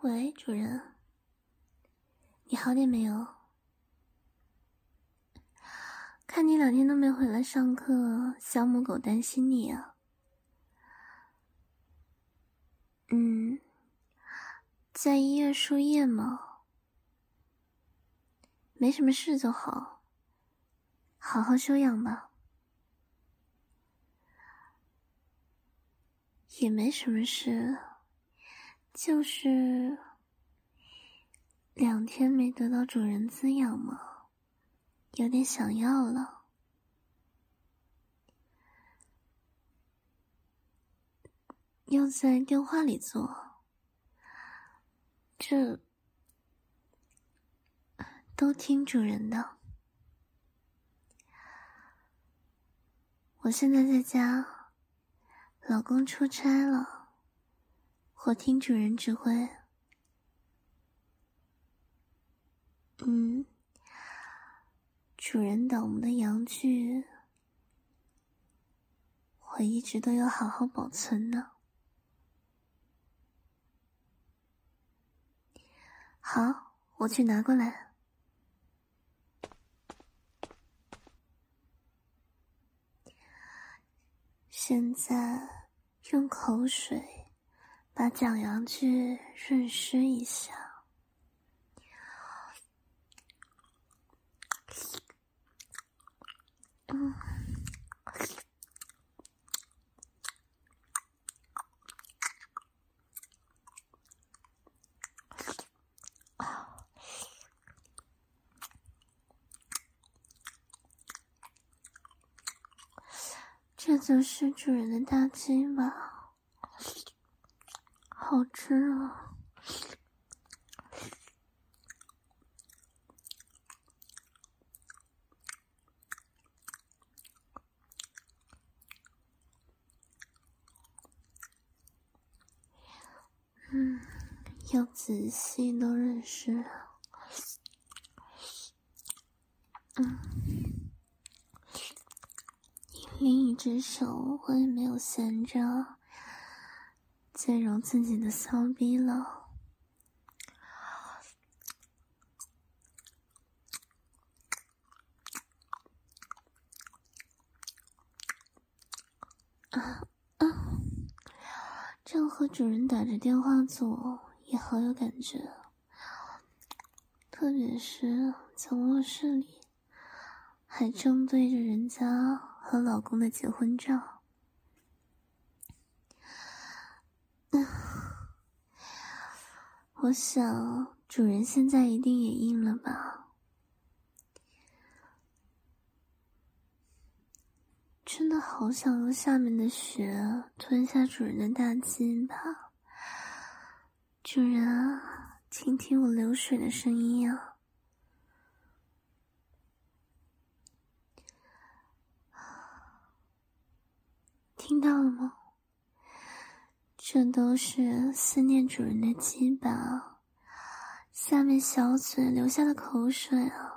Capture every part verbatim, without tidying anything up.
喂，主人，你好点没有？看你两天都没回来上课，小母狗担心你啊。嗯，在医院输液吗？没什么事就好，好好休养吧。也没什么事，就是两天没得到主人滋养嘛，有点想要了。要在电话里做，这都听主人的。我现在在家，老公出差了，我听主人指挥。嗯，主人倒模的阳具，我一直都有好好保存呢。好，我去拿过来。现在用口水把假阳具润湿一下。嗯，这就是主人的大鸡吧，好吃啊。嗯，要仔细的认识。嗯，另一只手我也没有闲着，再揉自己的骚逼了。啊啊！这样和主人打着电话做也好有感觉，特别是在卧室里，还正对着人家和老公的结婚照。嗯，我想主人现在一定也硬了吧。真的好想用下面的血吞下主人的大鸡吧。主人啊，听听我流水的声音啊。听到了吗？这都是思念主人的鸡巴，下面小嘴流下的口水啊。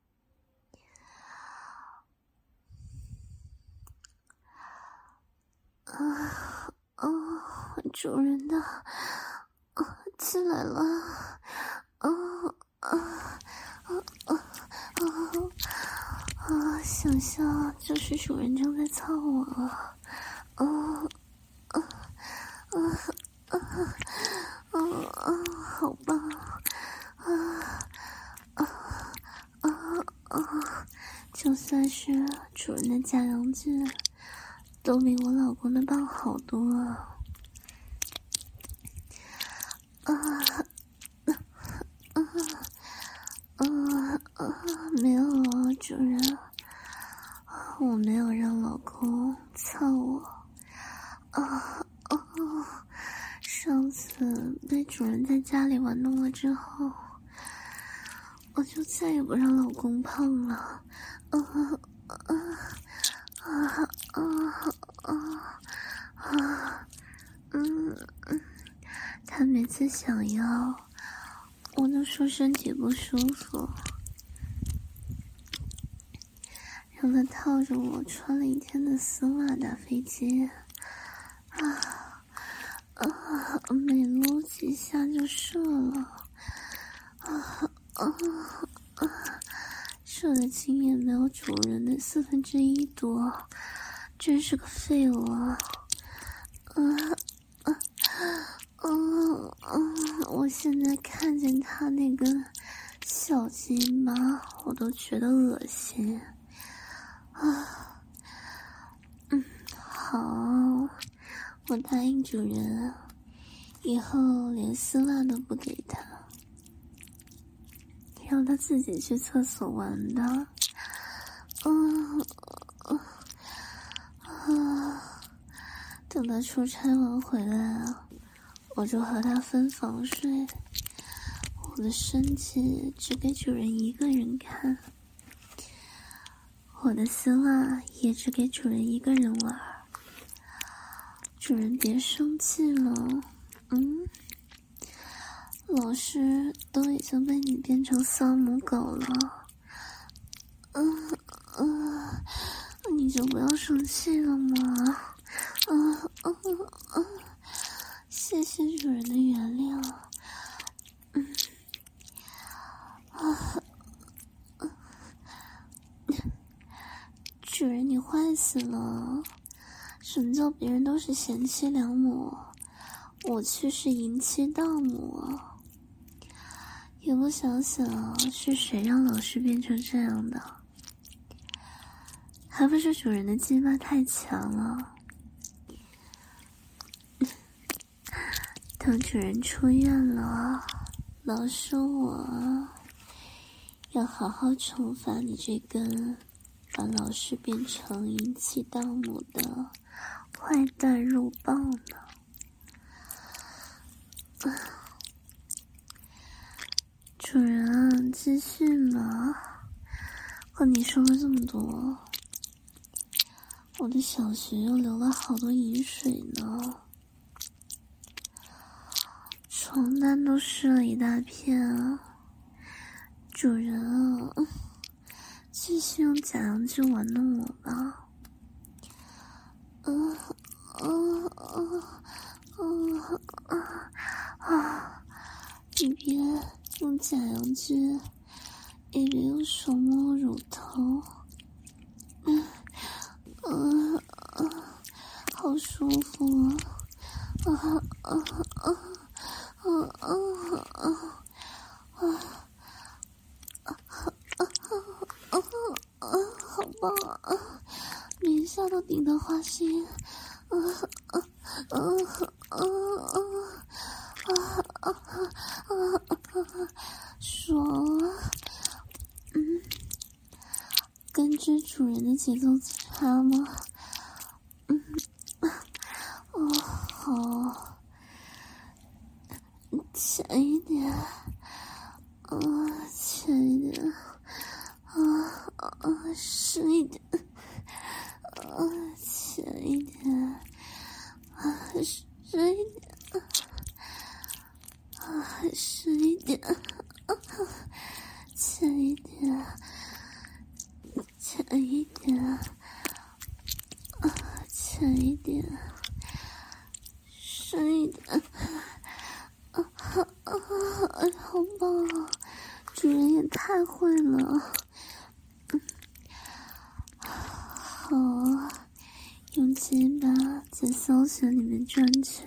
啊啊！主人的啊进来了！啊啊啊啊啊！想象就是主人正在操我了。啊啊啊啊啊啊！好棒！啊啊啊啊！就算是主人的假阳具，都比我老公的棒好多啊！啊啊啊啊！没有啊，主人，我没有让老公操我。啊啊！上次被主人在家里玩弄了之后，我就再也不让老公碰了。啊啊啊啊啊啊！嗯嗯，他每次想要，我都说身体不舒服，让他套着我穿了一天的丝袜打飞机。啊啊啊每撸几下就射了，啊啊啊！射的精液没有主人的四分之一多，真是个废物啊！啊啊啊啊！我现在看见他那根小鸡巴，我都觉得恶心啊！嗯，好，我答应主人，以后连丝袜都不给他，让他自己去厕所玩的。嗯啊啊！等他出差完回来啊，我就和他分房睡。我的身体只给主人一个人看，我的丝袜也只给主人一个人玩。主人别生气了，嗯，老师都已经被你变成丧母狗了，嗯嗯，你就不要生气了嘛，嗯嗯嗯，谢谢主人的原谅，嗯啊，主人你坏死了！什么叫别人都是贤妻良母，我却是淫妻荡母？也不想想是谁让老师变成这样的，还不是主人的鸡巴太强了。等主人出院了，老师我要好好惩罚你这根把老师变成淫妻荡母的坏蛋入棒呢。主人继续嘛，和你说了这么多，我的小穴又流了好多饮水呢，床单都湿了一大片啊。主人啊，继续用假阳具玩弄我吧。嗯嗯嗯嗯啊啊！一边用假阳具，一边用手摸乳头，嗯嗯啊，好舒服啊！啊啊啊啊啊啊啊啊啊啊！好棒啊！每一下都顶得花心，啊啊啊啊啊啊啊啊啊！爽啊！嗯，跟着主人的节奏差吗？嗯，哦，好，浅一点，啊，浅一点，啊啊，深一点，啊，浅一点，啊，深一点，啊，深一点，啊，浅一点，浅一点，啊，浅一点，深一点，啊啊啊！哎，好棒啊！主人也太会了。嗯，好，用鸡巴在骚穴里面转圈。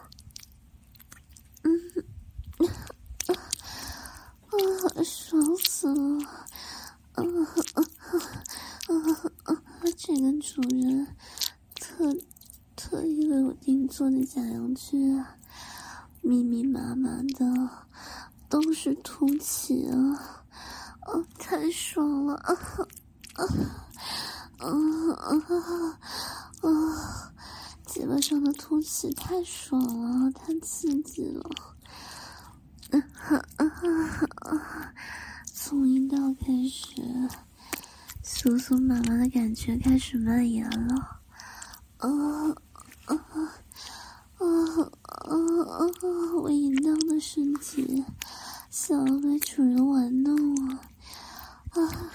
嗯，啊啊，爽死了！啊啊啊啊！这个主人特特意为我定做的假阳具啊，密密麻麻的都是凸起啊！啊，太爽了！啊啊啊啊啊！嘴巴上的凸起太爽了，太刺激了！啊啊啊！从阴道开始，酥酥麻麻的感觉开始蔓延了。啊啊啊啊啊！我淫荡的身体想要被主人玩弄啊！啊，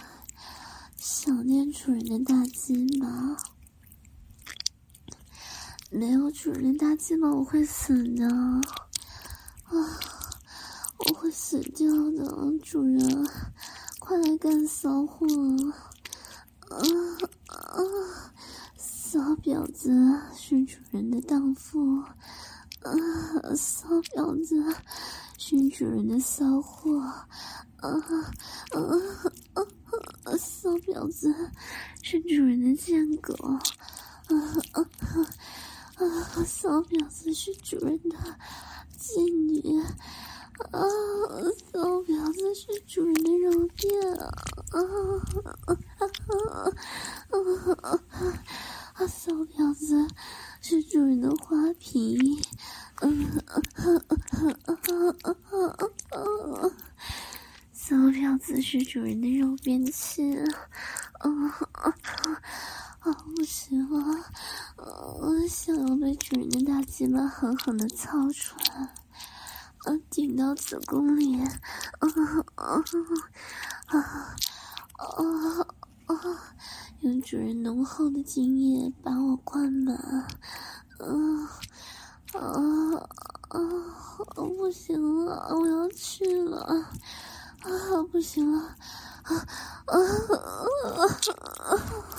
想念主人的大鸡巴，没有我主人的大鸡巴，我会死的啊！我会死掉的，主人，快来干骚货！啊啊！骚婊子是主人的荡妇，啊！骚婊子是主人的骚货，啊啊啊啊！骚婊子是主人的贱狗，啊啊啊！骚婊子是主人的妓女。啊！骚婊子是主人的肉垫啊！啊啊啊啊啊！骚婊子是主人的花瓶，嗯啊啊啊啊啊啊！骚婊子是主人的肉便器，啊啊啊！不行了，我想要被主人的大鸡巴狠狠地操出来。啊！顶到子宫里，啊啊啊啊啊！用主人浓厚的精液把我灌满，啊啊啊！不行了，我要去了，啊！不行了，啊啊啊啊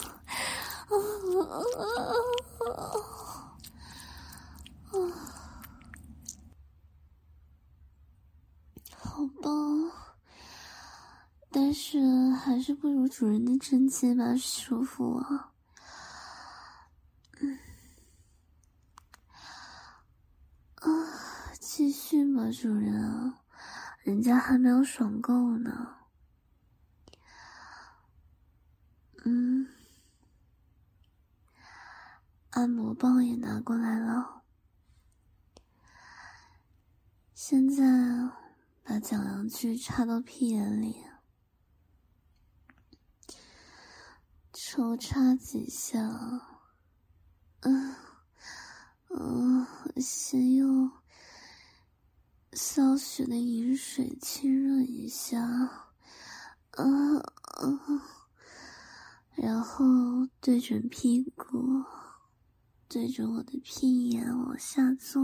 啊啊！好棒，但是还是不如主人的真气吧舒服啊。嗯，啊，继续吧，主人啊，人家还没有爽够呢。嗯，按摩棒也拿过来了，现在把假阳具插到屁眼里，抽插几下，嗯嗯，先用少许的饮水浸润一下，嗯嗯，然后对准屁股，对准我的屁眼往下坐，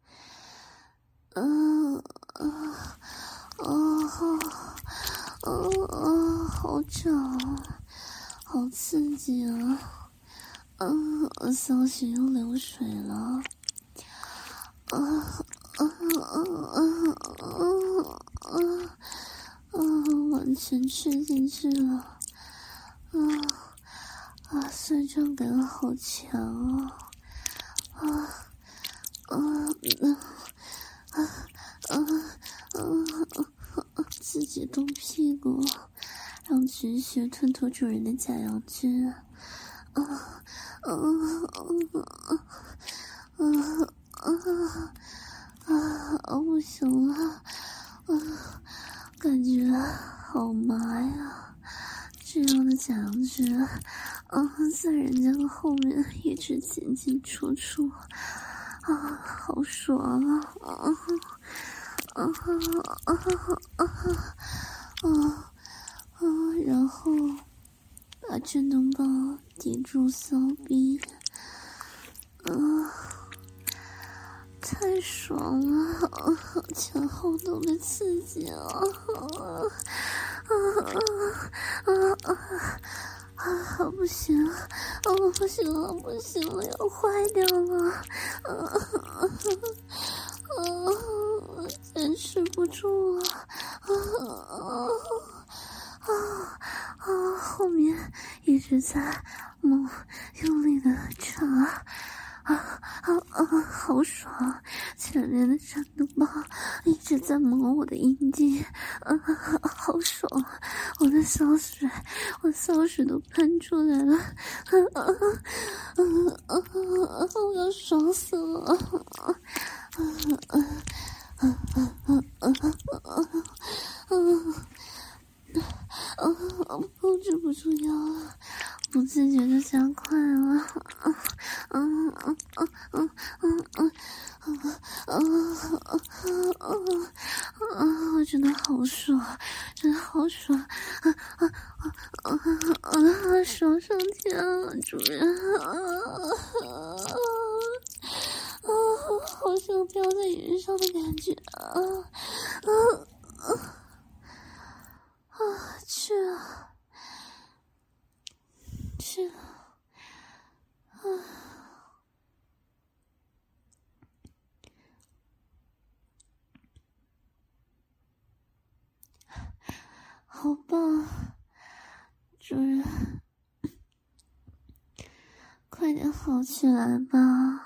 嗯嗯嗯嗯嗯，好痒，好刺激啊！嗯，小许又流水了，嗯嗯嗯嗯嗯嗯嗯，完全吃进去了，嗯啊，酸胀感好强啊！啊啊嗯啊啊啊啊！自己动屁股，让菊血吞吐主人的假阳具。啊啊啊啊啊啊！啊！不行了，啊，感觉好麻呀！这样的假阳具，啊，在人家的后面一直进进出出，啊，好爽啊！啊啊啊啊啊啊！然后把震动棒抵住骚逼，啊，太爽了！啊，前后都被刺激啊！啊啊啊啊！啊，不行，啊，不行了，不行了，要坏掉了！啊啊啊！坚持不住了！啊啊啊啊！后面一直在猛用力的插，啊啊啊！好爽！前面的震动棒一直在磨我的阴茎，啊，好爽！我的骚水，我骚水都喷出来了，啊啊啊啊啊！我要爽死了！啊啊啊啊啊啊啊啊！啊，控制不住腰了，不自觉的加快了，啊啊啊啊啊啊啊啊啊啊啊！我真的好爽，真的好爽，啊啊啊啊啊！爽上天了，主人啊！ 享受飘在云上的感觉啊啊啊！啊，去啊，去啊！啊，好棒，主人，快点好起来吧！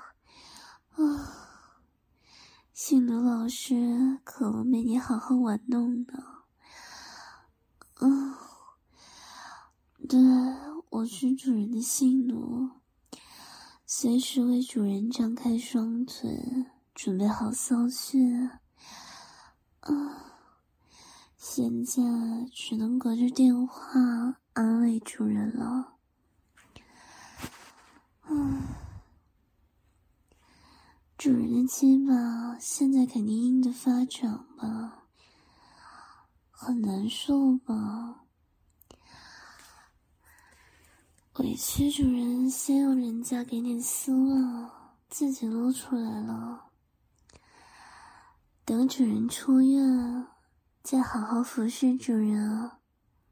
啊，性奴老师渴望被你好好玩弄呢。嗯，对，我是主人的性奴，随时为主人张开双腿，准备好骚穴。啊，现在只能隔着电话安慰主人了。嗯，主人的鸡巴现在肯定硬着发长吧，很难受吧？委屈主人先用人家给你撕了，自己露出来了。等主人出院，再好好服侍主人啊。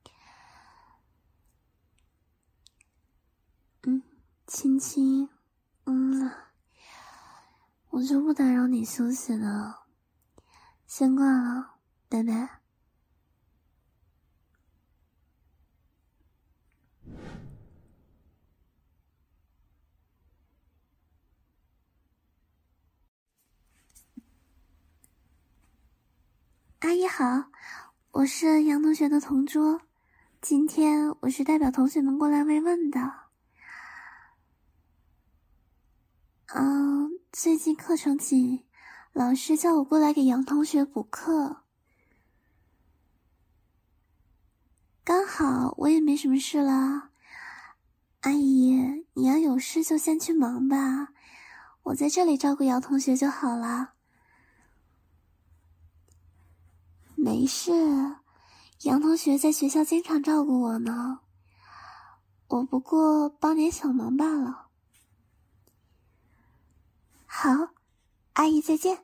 嗯，亲亲，嗯，我就不打扰你休息了，先挂了，拜拜。阿姨好，我是杨同学的同桌，今天我是代表同学们过来慰问的。嗯，最近课程紧，老师叫我过来给杨同学补课。刚好我也没什么事了，阿姨，你要有事就先去忙吧，我在这里照顾姚同学就好了。没事，杨同学在学校经常照顾我呢，我不过帮点小忙罢了。好，阿姨再见。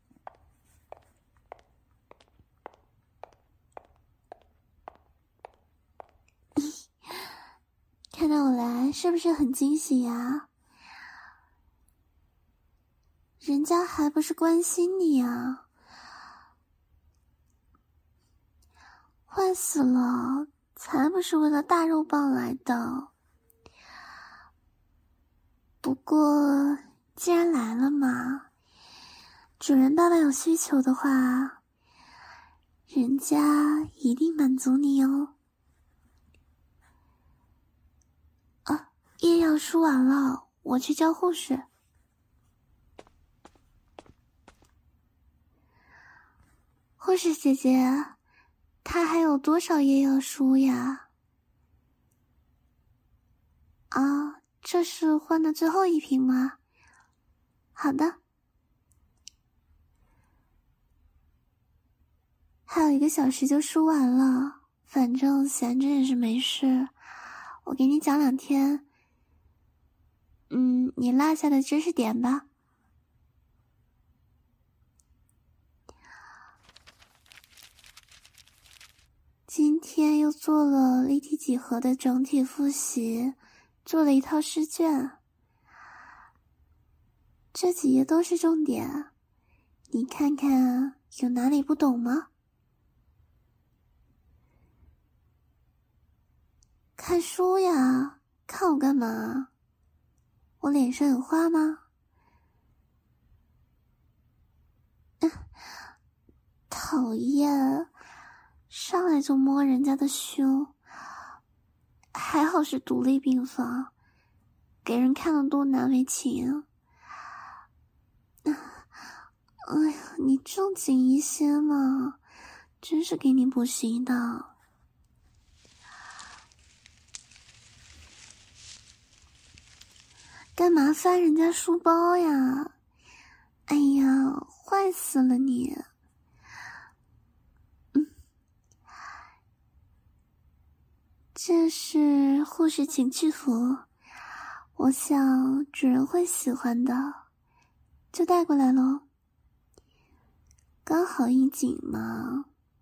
看到我来是不是很惊喜呀？人家还不是关心你啊。坏死了，才不是为了大肉棒来的。不过既然来了嘛，主人爸爸有需求的话，人家一定满足你哦。啊，夜药输完了，我去叫护士。护士姐姐，他还有多少夜要输呀？啊，这是换的最后一瓶吗？好的。还有一个小时就输完了，反正闲着也是没事。我给你讲两天，嗯，你落下的知识点吧。今天又做了立体几何的整体复习，做了一套试卷，这几页都是重点，你看看有哪里不懂吗？看书呀，看我干嘛？我脸上有花吗？嗯，讨厌，上来就摸人家的胸，还好是独立病房，给人看了多难为情。哎呀，你正经一些嘛，真是给你补习的。干嘛翻人家书包呀？哎呀，坏死了你！嗯，这是护士情趣服，我想主人会喜欢的， 就带过来咯，刚好应景嘛。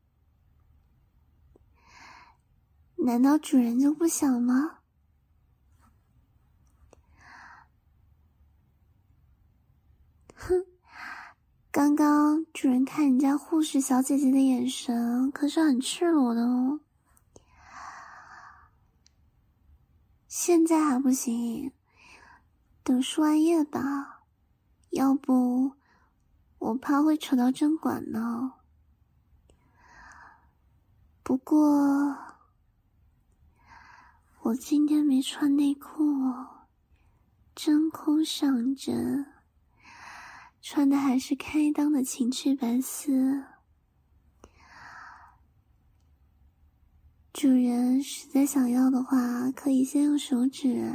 难道主人就不想吗？哼，刚刚主人看人家护士小姐姐的眼神可是很赤裸的哦。现在还不行，等输完液吧，要不我怕会扯到针管呢。不过我今天没穿内裤哦，真空上阵，穿的还是开裆的情趣白丝。主人实在想要的话，可以先用手指。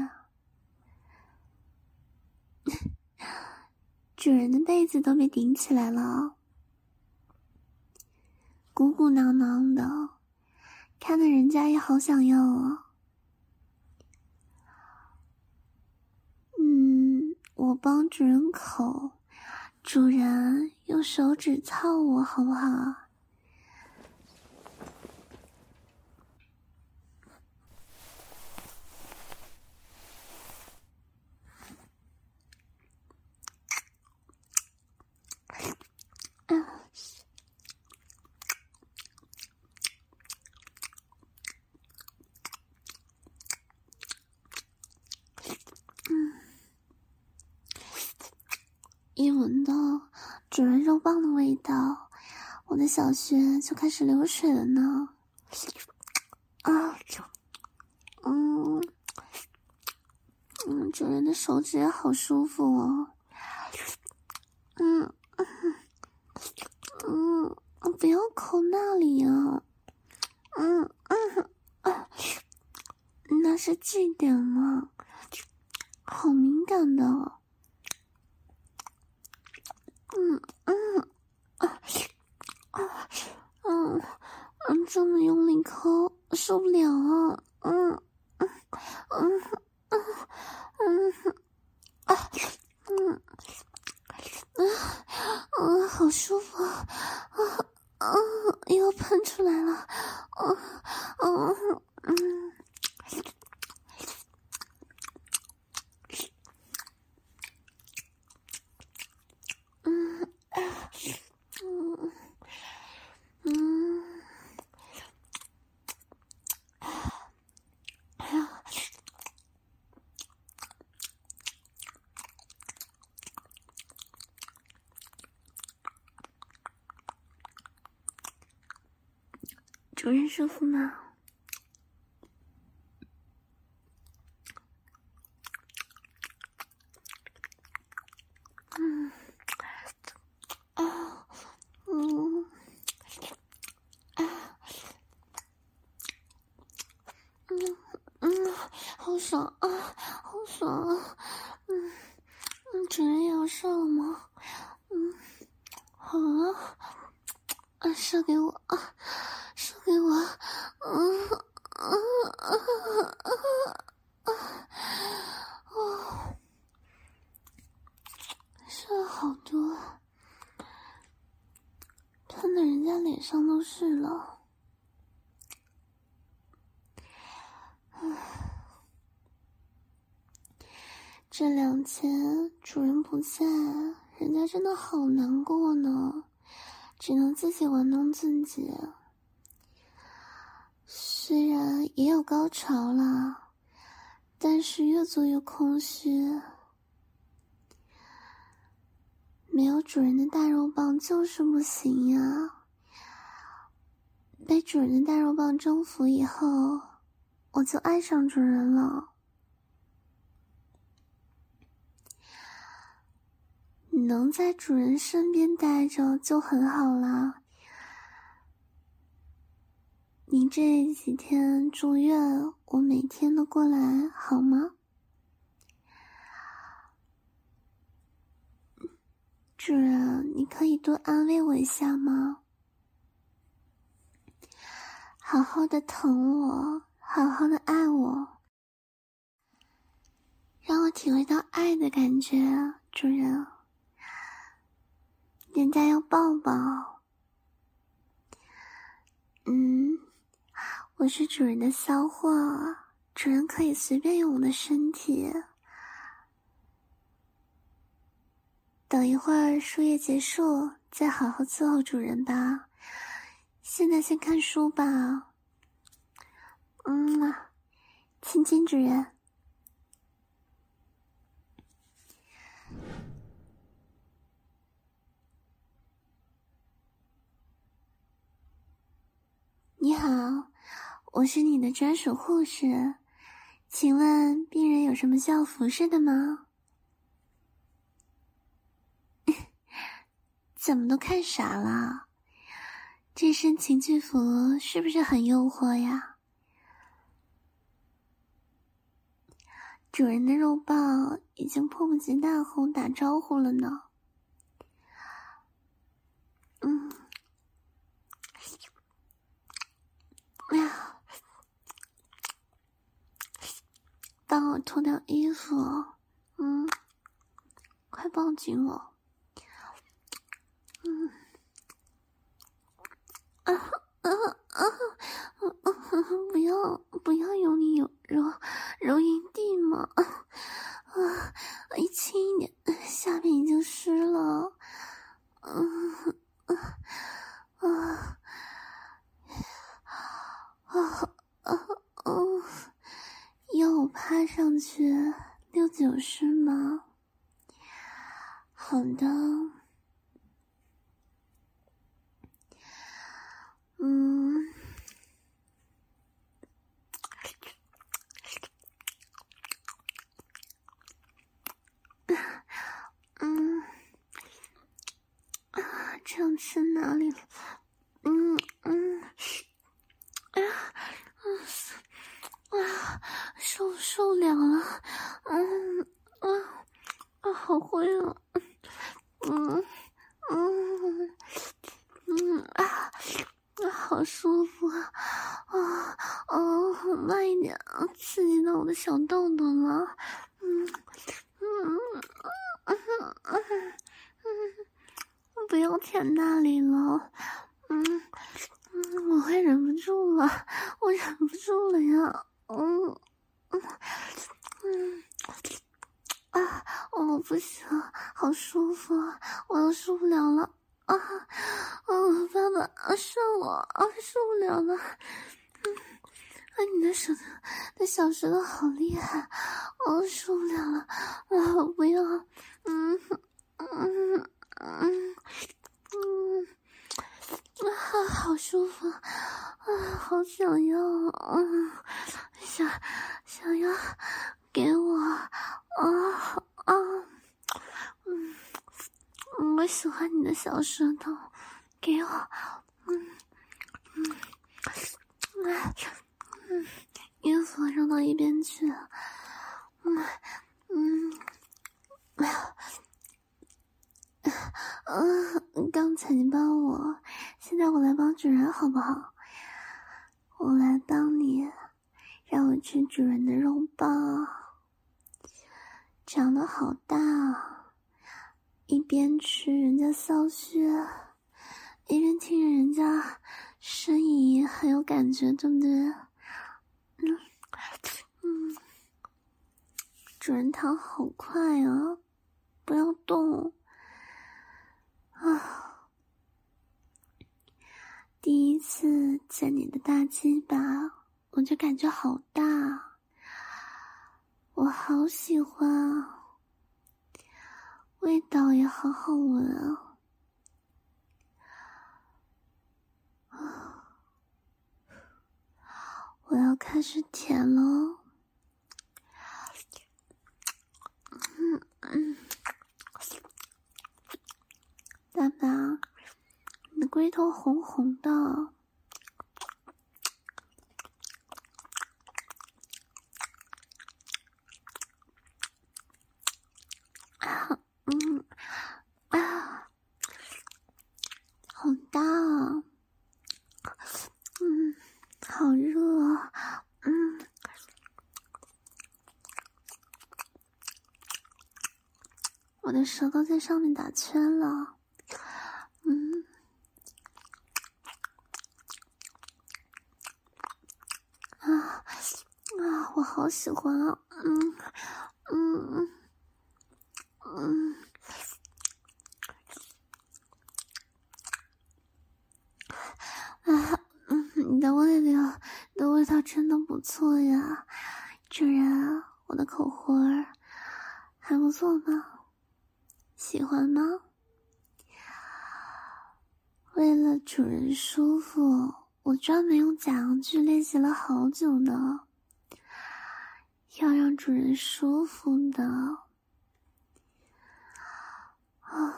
主人的被子都被顶起来了，鼓鼓囊囊的，看得人家也好想要啊。嗯，我帮主人口，主人用手指操我好不好？一闻到主人肉棒的味道，我的小穴就开始流水了呢。啊，嗯嗯，主人的手指好舒服哦。嗯嗯嗯，不要抠那里呀、啊。嗯嗯啊，那是据点吗？好敏感的。嗯嗯啊啊嗯嗯，这么用力抠，受不了啊！嗯嗯嗯嗯嗯啊嗯嗯嗯，好舒服啊！啊嗯，又喷出来了！嗯嗯嗯。嗯嗯嗯，哎呀，主人舒服吗？嗯啊嗯啊嗯嗯，好爽啊，好爽啊！嗯嗯，主人也要射了吗？嗯，好啊，啊，射给我啊，射给我！嗯嗯嗯嗯嗯哦，射了好多，喷的人家脸上都是了。这两天主人不在，人家真的好难过呢，只能自己玩弄自己。虽然也有高潮啦，但是越做越空虚。没有主人的大肉棒就是不行呀。被主人的大肉棒征服以后，我就爱上主人了。能在主人身边待着就很好啦。你这几天住院，我每天都过来好吗？主人，你可以多安慰我一下吗？好好的疼我，好好的爱我，让我体会到爱的感觉，主人。 人家要抱抱。嗯，我是主人的骚货，主人可以随便用我的身体。等一会儿输液结束，再好好伺候主人吧。现在先看书吧。嗯啊，亲亲主人。你好，我是你的专属护士，请问病人有什么需要服侍的吗？怎么都看傻了？这身情趣服是不是很诱惑呀？主人的肉棒已经迫不及待和我打招呼了呢。嗯，哎呀，帮我脱掉衣服，嗯，快抱紧我。嗯，啊啊啊！不要不要用力揉揉揉阴蒂嘛！啊，一轻一点，下面已经湿了。嗯啊啊啊啊啊！要我趴上去六九是吗？好的。嗯。嗯。啊，这样吃哪里了？嗯嗯。哎呀，嗯啊，受受不了了。嗯啊啊，好会啊。嗯嗯嗯啊啊，好舒服啊！啊啊，慢一点啊，刺激到我的小豆豆了。嗯嗯嗯嗯嗯嗯，不要舔那里了。嗯嗯，我会忍不住了，我忍不住了呀。嗯嗯嗯啊，我不行，好舒服，我又受不了了。啊啊，爸爸啊，上我啊，受不了了。嗯，啊，你的手的小舌头好厉害，我受不了了。啊，不要。嗯嗯嗯嗯。啊，好舒服啊，好想要，嗯，想想要给我啊啊，嗯，我喜欢你的小舌头，给我，嗯嗯嗯嗯，衣服扔到一边去，嗯嗯，哎呀。嗯，刚才你帮我，现在我来帮主人好不好？我来帮你，让我吃主人的肉棒，长得好大啊！一边吃人家骚穴，一边听着人家呻吟，很有感觉，对不对？嗯嗯，主人躺好快啊，不要动啊！第一次见你的大鸡巴，我就感觉好大，我好喜欢啊，味道也好好闻啊！我要开始舔了。嗯嗯，爸爸，你的龟头红红的。啊，嗯啊，好大啊！嗯，好热啊！嗯，我的舌头在上面打圈了。 啊，我好喜欢啊，嗯嗯嗯啊嗯，你的味道，你的味道真的不错呀，主人，我的口活儿还不错吗？喜欢吗？为了主人舒服，我专门用假阳具练习了好久呢。要让主人舒服的啊，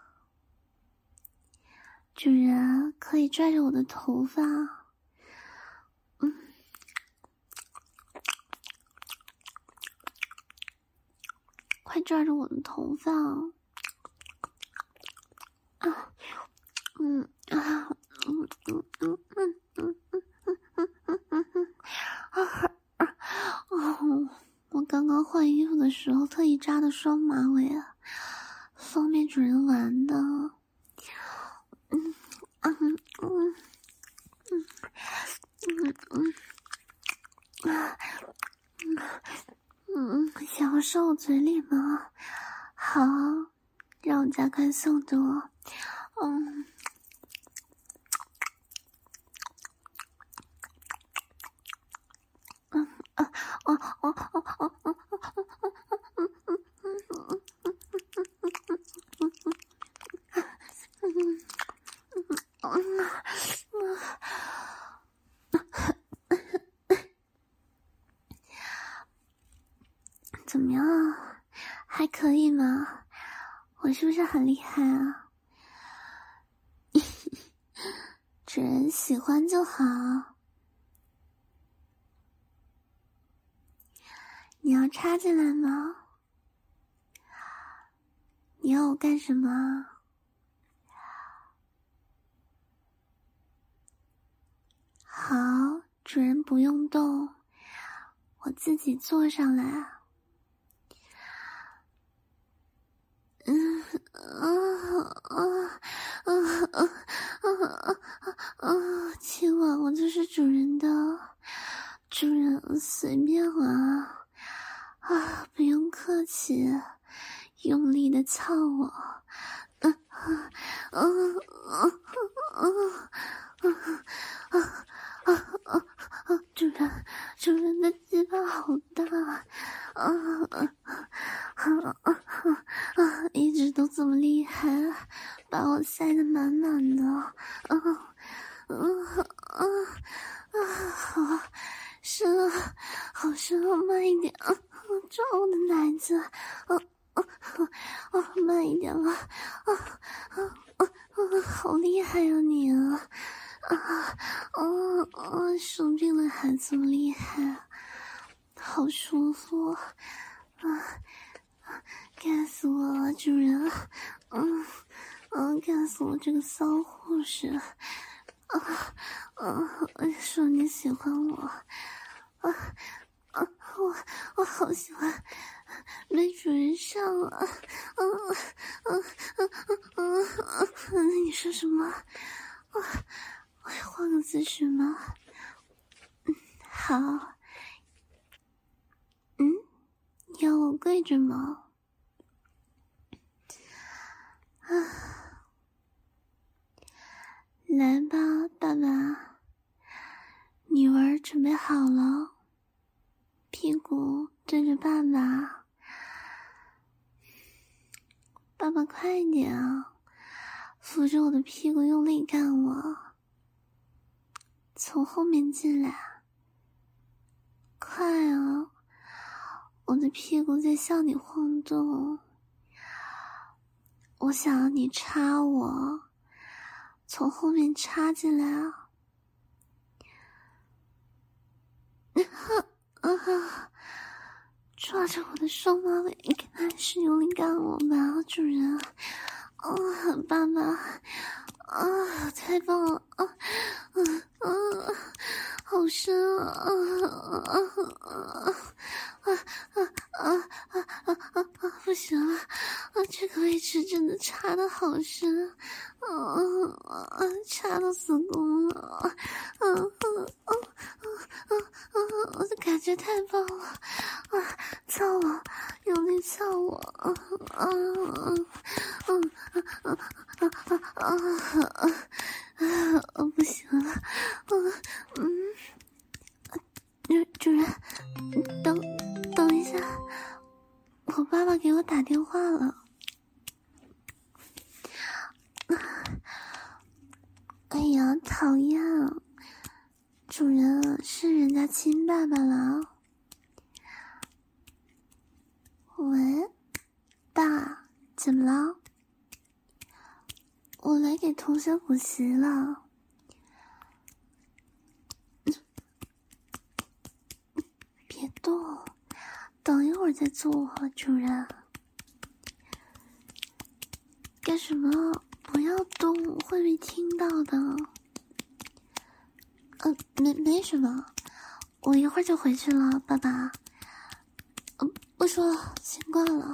主人可以拽着我的头发，嗯，快抓着我的头发啊，嗯啊，嗯嗯嗯嗯嗯嗯嗯嗯嗯嗯啊啊！哦，我刚刚换衣服的时候特意扎的双马尾啊，方便主人玩的。嗯嗯嗯嗯嗯嗯啊嗯嗯，想要上我嘴里吗？好，让我加快速度。嗯。嗯啊哦哦哦哦哦怎么样啊？还可以吗？我是不是很厉害啊？主人喜欢就好。你要插进来吗？你要我干什么？好，主人不用动，我自己坐上来。嗯啊啊啊啊啊啊！今晚我就是主人的，主人随便玩啊，啊，不用客气，用力的操我，嗯啊啊啊啊啊啊啊啊！主人，主人的鸡巴好大，啊啊啊啊啊！一直都这么厉害，把我塞得满满的，啊啊啊啊！好深啊，好深啊，慢一点啊！抓我的奶子，啊啊啊！慢一点了，啊啊啊啊！好厉害啊你啊！啊啊啊！生病了还这么厉害，好舒服啊！干死我了，主人！嗯嗯，干死我这个骚护士！啊啊！说你喜欢我，啊啊！我我好喜欢被主人上啊！啊啊啊啊啊！你说什么？啊！我要换个姿势吗？嗯，好。嗯，要我跪着吗？啊，来吧，爸爸，女儿准备好了，屁股对着爸爸，爸爸快一点啊，扶着我的屁股用力干我，从后面进来，快啊，我的屁股在向你晃动，我想要你插我，从后面插进来啊！啊！抓着我的双马尾，还是用力干我吧，主人！啊，爸爸！啊，太棒了！啊，啊啊，好深啊！啊啊啊！ 啊啊啊啊啊啊！不行了，啊，这个位置真的插的好深，啊啊啊！插到子宫了，啊啊啊啊啊啊！我的感觉太棒了，啊，操我，用力操我，啊啊啊啊啊啊啊啊啊！啊，不行了，嗯嗯。主主人，等等一下，我爸爸给我打电话了。哎呀，讨厌！主人是人家亲爸爸了。喂，爸，怎么了？我来给同学补习了。别动，等一会儿再做，主人。干什么？不要动，会被听到的。呃，没没什么，我一会儿就回去了，爸爸。呃，不说了，先挂了。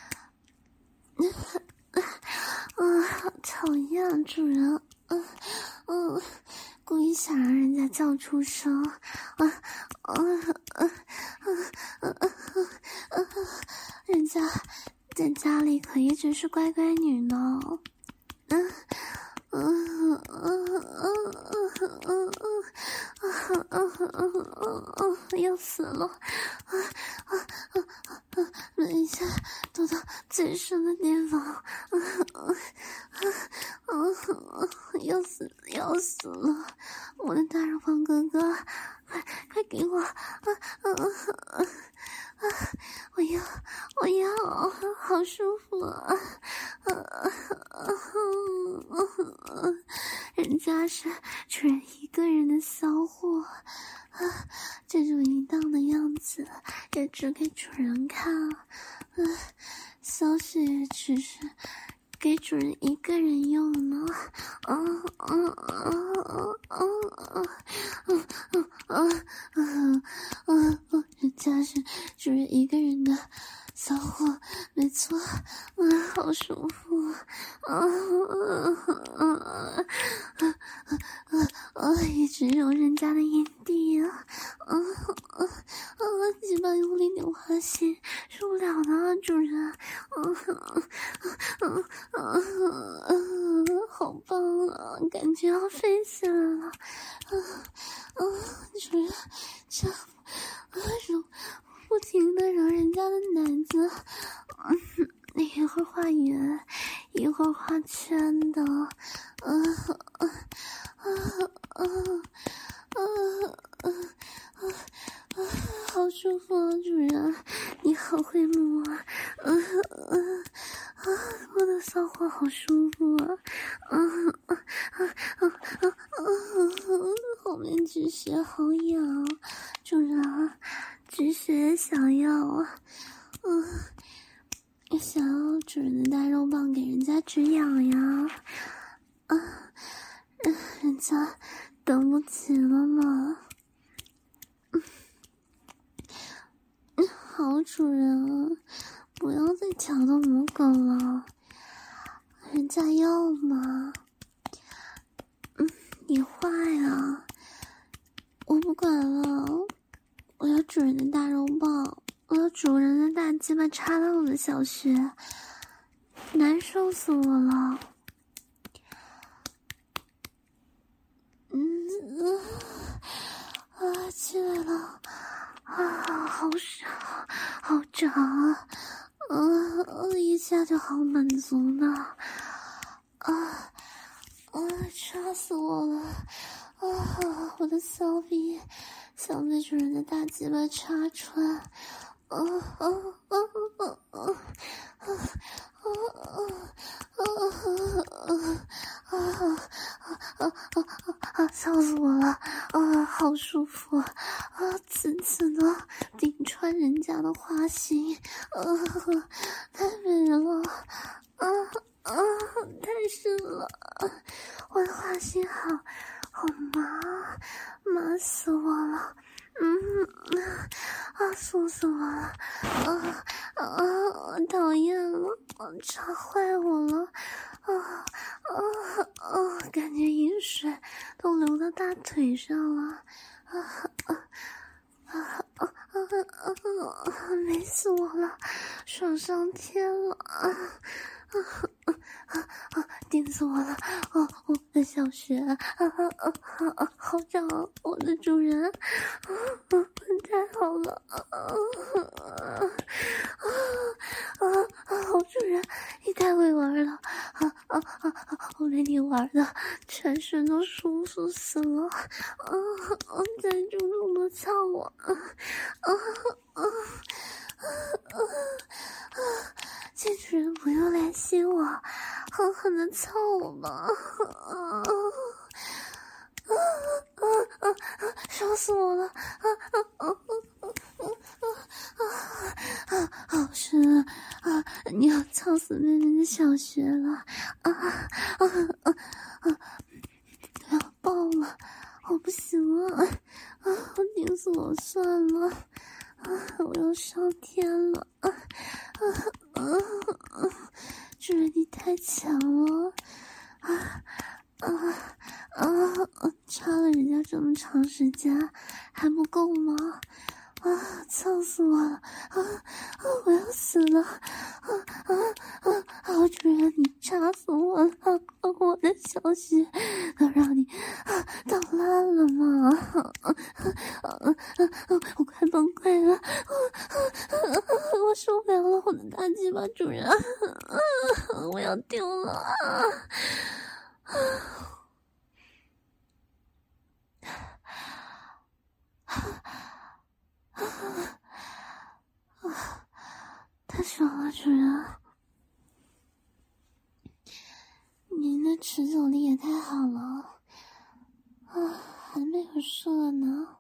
嗯、呃，讨厌，主人。嗯、呃、嗯。故意想让人家叫出声，啊啊啊啊啊啊！人家在家里可一直是乖乖女呢，嗯嗯嗯嗯嗯嗯嗯嗯嗯，要死了！啊啊啊啊！闻一下，躲到最深的地方，嗯嗯嗯嗯，要死要死了！我的大肉棒哥哥，快快给我！啊啊啊啊！我要我要，好舒服啊！啊啊啊！人家是主人一个人的骚货啊，这种淫荡的样子也只给主人看啊！骚血也只是给主人一个人用呢，啊啊啊啊啊啊啊啊啊！人家是主人一个人的骚货，没错，啊，好舒服，啊啊啊啊啊啊！一直揉人家的阴蒂啊，啊啊啊！鸡巴用力点花心，受不了了，主人，啊啊啊！啊，好棒啊！感觉要飞起来了，啊啊！主人，这啊揉不停的揉人家的奶子，嗯，一会儿画圆，一会儿画圈的，啊啊啊啊啊啊啊！好舒服啊，主人，你好会摸，嗯嗯啊，我的骚货好舒服啊，嗯啊啊啊啊啊！后面止血好痒，主人，止血想要啊，嗯，也想要主人的大肉棒给人家止痒呀，啊，人家等不及了嘛。好主人，不要再挑逗母狗了，人家要吗？嗯，你坏啊！我不管了，我要主人的大肉棒，我要主人的大鸡巴插到我的小穴，难受死我了！嗯啊，起来了。啊，好爽，好长啊！啊，一下就好满足呢！啊啊，插死我了！啊，我的骚逼想被主人的大鸡巴插穿！啊啊啊啊啊啊啊啊啊啊啊啊！笑死我了！啊，好舒服啊！此次呢，顶穿人家的花心，啊，太美了！啊啊，太深了！我的花心好好麻，麻死我了！嗯啊，舒死我了！啊啊，讨厌了，插坏我了！啊啊啊！感觉饮水都流到大腿上了！啊啊啊啊啊啊！美死我了，爽上天了！啊啊啊啊啊！顶死我了！哦，我的小学啊啊啊啊啊！好长，我的主人！啊啊！太好了！啊啊啊啊啊！好主人，你太会玩了！啊啊啊啊！我被你玩的全身都舒服死了！啊啊！再重重的操我！啊啊啊啊啊啊！这主人不用来吸我，狠狠的操我吧！啊啊啊啊啊！烧死我了！啊啊啊啊啊啊啊！好深啊！你要操死妹妹的小学了！啊啊啊啊！要爆了！我不行了！啊！我顶死我算了！啊！我要上天了！啊啊啊啊！主人你太强了！啊啊啊！插了人家这么长时间还不够吗？啊！操死我了！啊啊！我要死了！啊啊啊！好主人，你插死我了！啊、我的小血都让你啊捣烂了吗？啊啊啊啊！我快崩溃了！啊啊啊！我受不了了！我的大鸡巴主人！啊啊！我要丢了！啊啊！太爽了，主人！您的持久力也太好了啊！还没有射呢，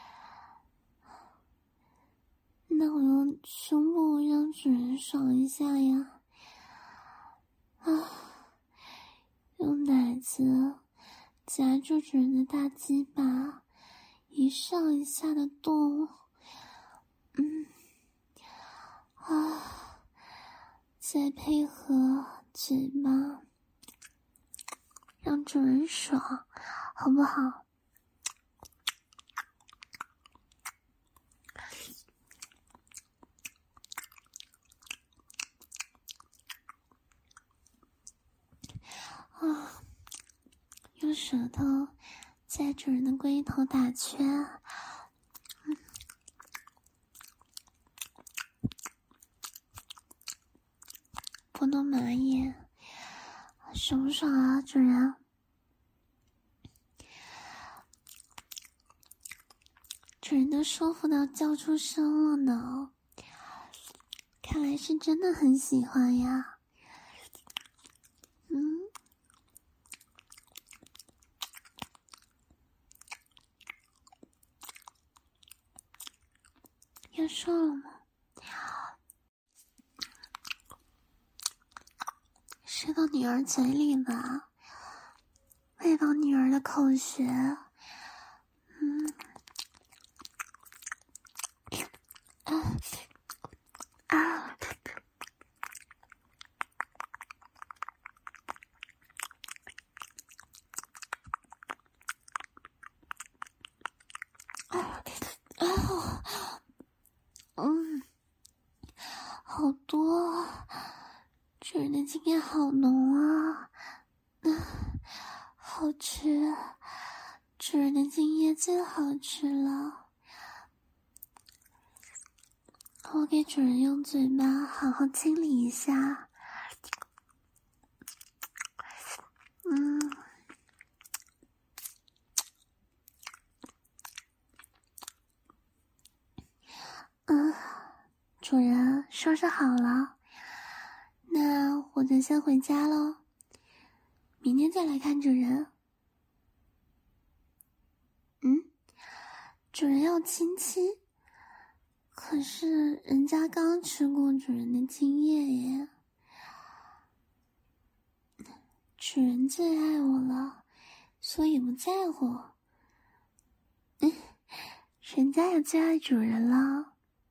那我用胸部让主人爽一下呀！啊，用奶子夹住主人的大鸡巴，一上一下的动，嗯，啊，再配合嘴巴，让主人爽，好不好？啊，用舌头在主人的龟头打圈，嗯，拨动马眼，爽不爽啊，主人？主人都舒服到叫出声了呢，看来是真的很喜欢呀。嗯，要爽了吗？射到女儿嘴里吧，喂饱女儿的口血。嗯，啊啊！啊，嗯，好多，主人的经验好浓啊，嗯，好吃，主人的精液最好吃了。我给主人用嘴巴好好清理一下，嗯。嗯，主人收拾好了，那我就先回家喽，明天再来看主人。嗯，主人要亲亲，可是人家刚吃过主人的精液耶，主人最爱我了，所以不在乎。嗯，人家也最爱主人了。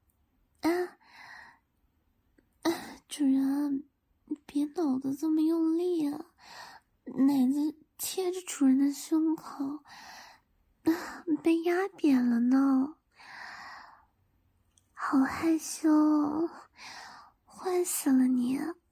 啊啊！主人，别挠得这么用力啊，奶子贴着主人的胸口，啊，被压扁了呢。好害羞，坏死了你！